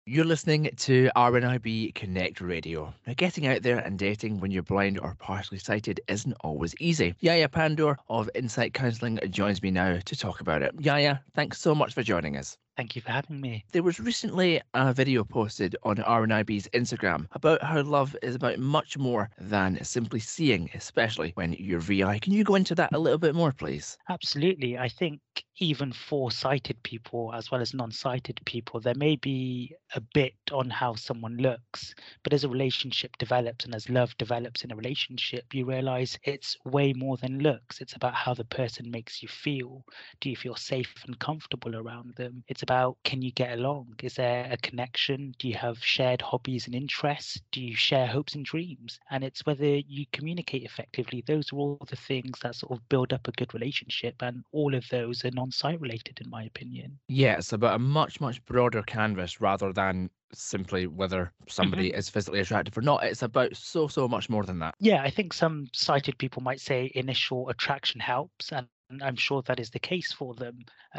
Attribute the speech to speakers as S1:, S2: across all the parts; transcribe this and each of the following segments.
S1: You're listening to RNIB Connect Radio. Now, getting out there and dating when you're blind or partially sighted isn't always easy. Yaya Pandor of Insight Counselling joins me now to talk about it. Yaya, thanks so much for joining us.
S2: Thank you for having me.
S1: There was recently a video posted on RNIB's Instagram about how love is about much more than simply seeing, especially when you're VI. Can you go into that a little bit more, please?
S2: Absolutely. I think even for sighted people as well as non-sighted people, there may be a bit on how someone looks, but as a relationship develops and as love develops in a relationship, you realize it's way more than looks. It's about how the person makes you feel. Do you feel safe and comfortable around them? It's about, can you get along? Is there a connection? Do you have shared hobbies and interests? Do you share hopes and dreams? And it's whether you communicate effectively. Those are all the things that sort of build up a good relationship, and all of those are non-sight related, in my opinion.
S1: Yeah, it's about a much broader canvas rather than simply whether somebody
S2: Mhm.
S1: is physically attractive or not. It's about so much more than that.
S2: Yeah, I think some sighted people might say initial attraction helps, and I'm sure that is the case for them.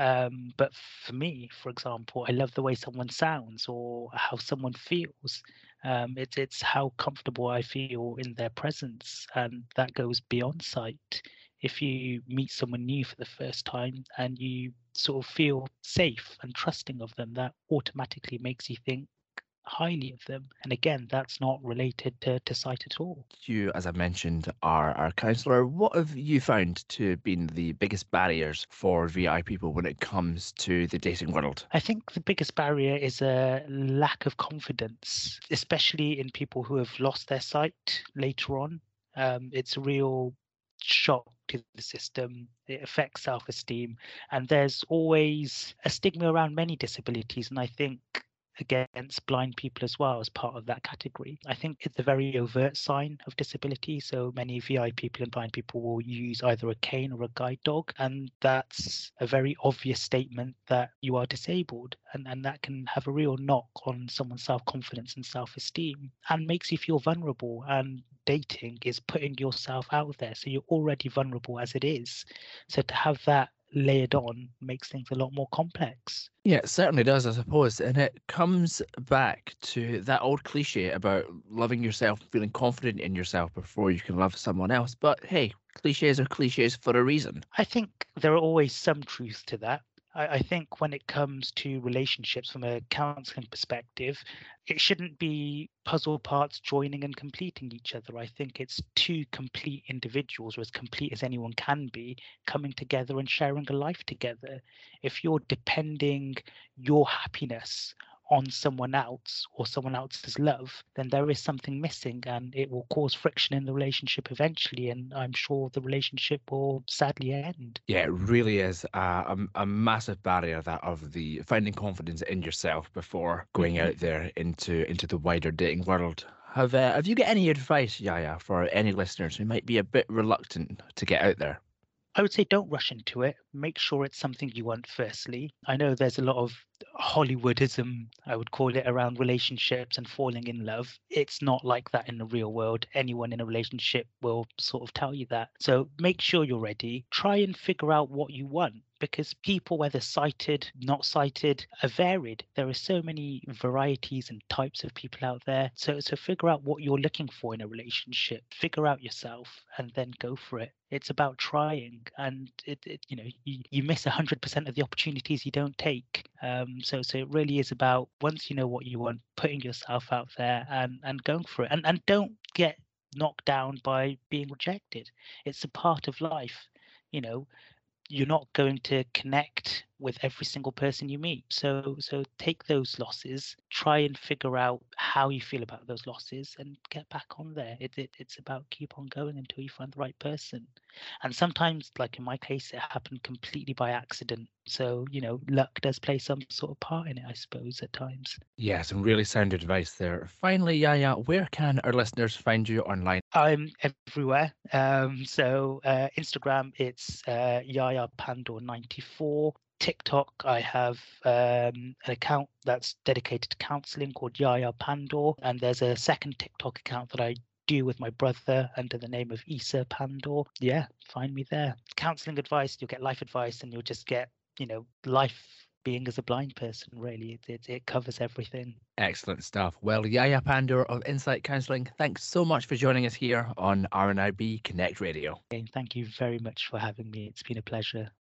S2: But for me, for example, I love the way someone sounds or how someone feels. It's how comfortable I feel in their presence, and that goes beyond sight. If you meet someone new for the first time and you sort of feel safe and trusting of them, that automatically makes you think highly of them. And again, that's not related to sight at all.
S1: You, as I mentioned, are our counsellor. What have you found to been the biggest barriers for VI people when it comes to the dating world?
S2: I think the biggest barrier is a lack of confidence, especially in people who have lost their sight later on. It's a real shock to the system. It affects self esteem. And there's always a stigma around many disabilities. And I think against blind people as well as part of that category. I think it's a very overt sign of disability. So many VI people and blind people will use either a cane or a guide dog. And that's a very obvious statement that you are disabled. And that can have a real knock on someone's self-confidence and self-esteem and makes you feel vulnerable. And dating is putting yourself out there. So you're already vulnerable as it is. So to have that layered on makes things a lot more complex.
S1: Yeah, it certainly does, I suppose. And it comes back to that old cliche about loving yourself, feeling confident in yourself before you can love someone else. But hey, cliches are cliches for a reason.
S2: I think there are always some truth to that. I think when it comes to relationships from a counseling perspective, it shouldn't be puzzle parts joining and completing each other. I think it's two complete individuals, or as complete as anyone can be, coming together and sharing a life together. If you're depending your happiness on someone else or someone else's love, then there is something missing and it will cause friction in the relationship eventually. And I'm sure the relationship will sadly end.
S1: Yeah, it really is a massive barrier that of the finding confidence in yourself before going
S2: Mhm.
S1: out there into the wider dating world. Have you got any advice, Yaya, for any listeners who might be a bit reluctant to get out there?
S2: I would say don't rush into it. Make sure it's something you want firstly. I know there's a lot of Hollywoodism, I would call it, around relationships and falling in love. It's not like that in the real world. Anyone in a relationship will sort of tell you that. So make sure you're ready. Try and figure out what you want because people, whether sighted, not sighted, are varied. There are so many varieties and types of people out there. So figure out what you're looking for in a relationship. Figure out yourself and then go for it. It's about trying, and you miss 100% of the opportunities you don't take. So it really is about once you know what you want, putting yourself out there and going for it, and don't get knocked down by being rejected. It's a part of life. You know, you're not going to connect with every single person you meet. So take those losses, try and figure out how you feel about those losses and get back on there. It's about keep on going until you find the right person. And sometimes, like in my case, it happened completely by accident. So, luck does play some sort of part in it, I suppose, at times.
S1: Yeah, some really sound advice there. Finally, Yaya, where can our listeners find you online?
S2: I'm everywhere. Instagram, it's Yaya Pandor 94. TikTok, I have an account that's dedicated to counseling called Yaya Pandor, and there's a second TikTok account that I do with my brother under the name of Issa Pandor. Yeah, find me there. Counseling advice, you'll get life advice, and you'll just get life being as a blind person, really. It covers everything.
S1: Excellent stuff. Well, Yaya Pandur of Insight Counselling, thanks so much for joining us here on RNIB Connect Radio.
S2: And thank you very much for having me. It's been a pleasure.